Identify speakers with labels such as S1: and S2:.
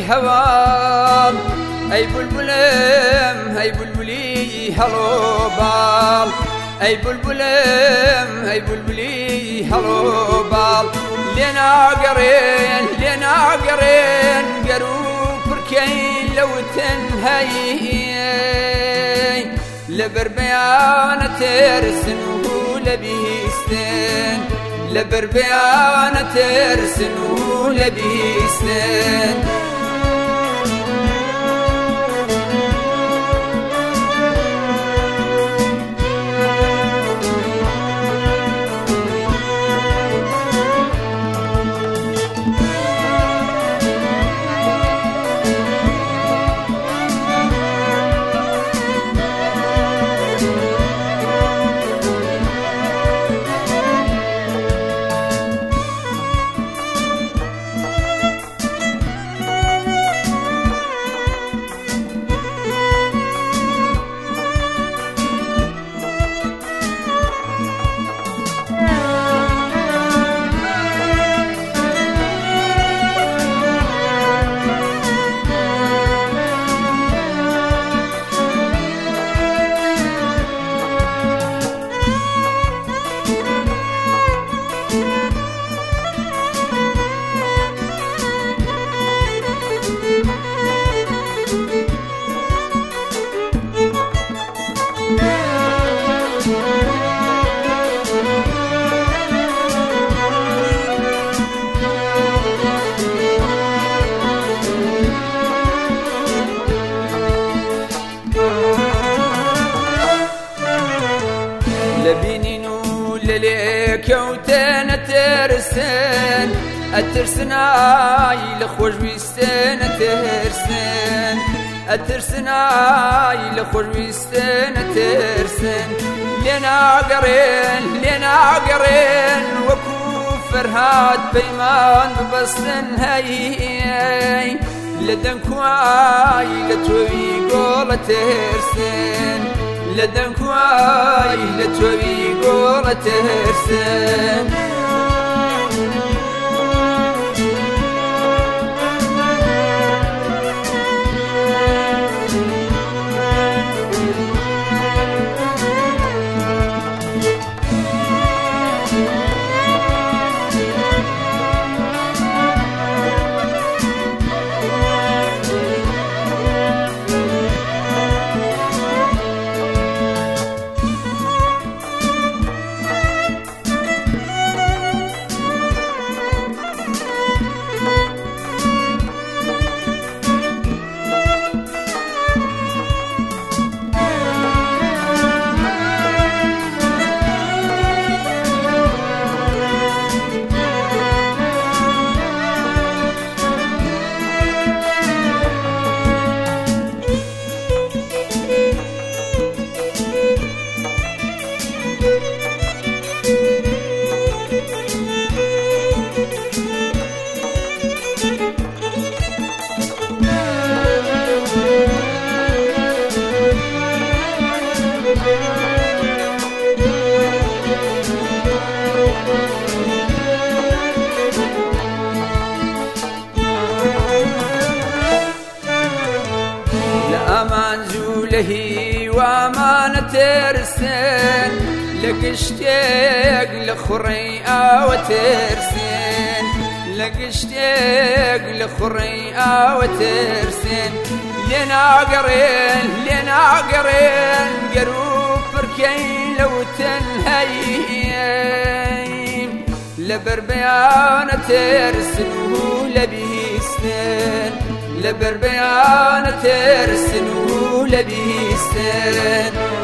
S1: هوام أي بلبلم هاي بلبلي هلو بال أي بلبلم هاي بلبلي هلو بال لنا قرين قرو بركين لو تنهي لبربيانة ترسن ولبيستن لبربيانة ترسن ولبيستن لبينينو لليك وتن أترسناي لخوش بيستن أترسناي لخوش بيستن لنا قرين وكو فرهاد بيمان ببستن هاي لدنكواي لتوي قولة ترسن لدنكواي لتوي قولة ترسن لأمان زولهي وأمان ترسن لقشتيق لخريئة وترسن لقشتيق لخريئة وترسن لنا قرين قروب بركين لو تنهيين لبربيانة ترسن ولبيستن لبربيانة ترسن ولبيستن